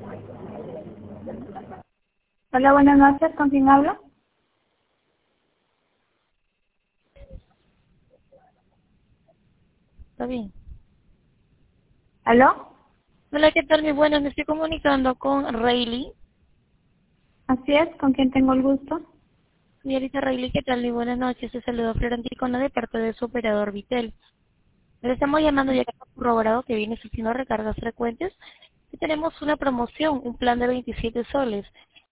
Hola, buenas noches. ¿Con quién hablo? Está bien. ¿Aló? Hola, ¿qué tal? Muy buenas. Me estoy comunicando con Rayleigh. Así es. ¿Con quién tengo el gusto? Señorita Rayleigh, ¿qué tal? Muy buenas noches. Se saluda Flor Anticona de parte de su operador Vitel. Le estamos llamando ya que hemos corroborado que viene sufriendo recargas frecuentes y tenemos una promoción, un plan de 27 soles,